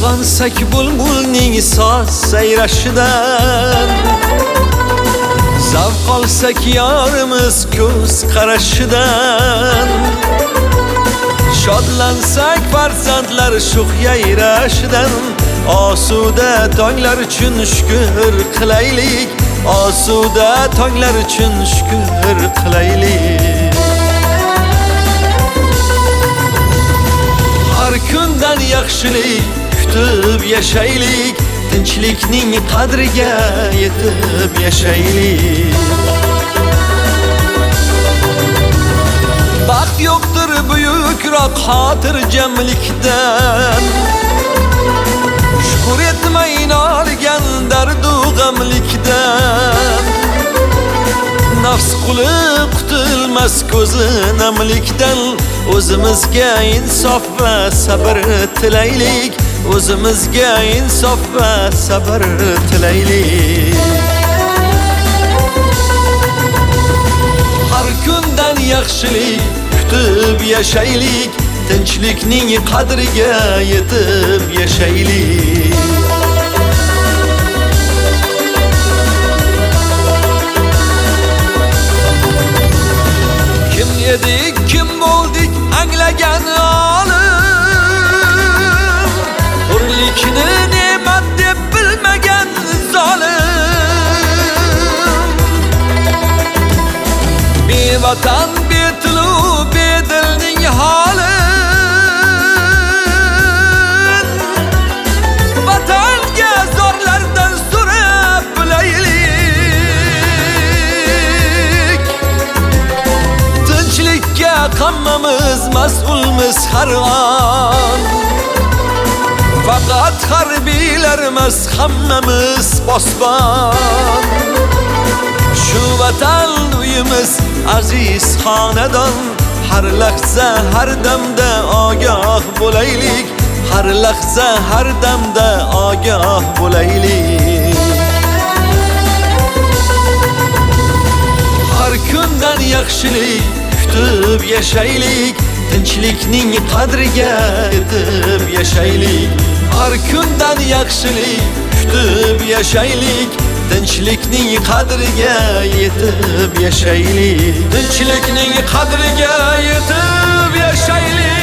Uyg'onsak bulbulning soz sayrashidan, zavq olsak yorimiz ko'z qarashidan, shodlansak farzandlar sho'x yayrashidan, osuda tonglar uchun shukr qilaylik, osuda tonglar uchun shukr qilaylik. Har kundan yaxshilik kutib yashaylik, tinchlikning qadriga yetib yashaylik. Baxt yo'qdir buyukroq xotirjamlikdan, shukr etmay nolgan dardu g'amlikdan, nafs quli qutilmas ko'zi namlikdan, o'zimizga insof va sabr tilaylik, o'zimizga insof va sabr tilaylik. Har kundan yaxshilik kutib yashaylik, tinchlikning qadriga yetib yashaylik. Kim edik, kim bo'ldik anglagan olim, hurlikni ne'mat deb bilmagan zolim. Bevatan betilu bedilning holin, vatanga zorlardan so'rab bilaylik. Tinchlikka hammamiz mas'ulmiz har on, faqat harbiylar emas hammamiz posbon. Shu vatan uyimiz aziz xonadon, har lahza har damda ogoh bo'laylik, har lahza har damda ogoh bo'laylik. Har kundan yaxshilik kutib yashaylik, tinchlikning qadriga yetib yashaylik. Har kundan yaxshilik kutib yashaylik, tinchlikning qadriga yetib yashaylik, tinchlikning qadriga yetib yashaylik.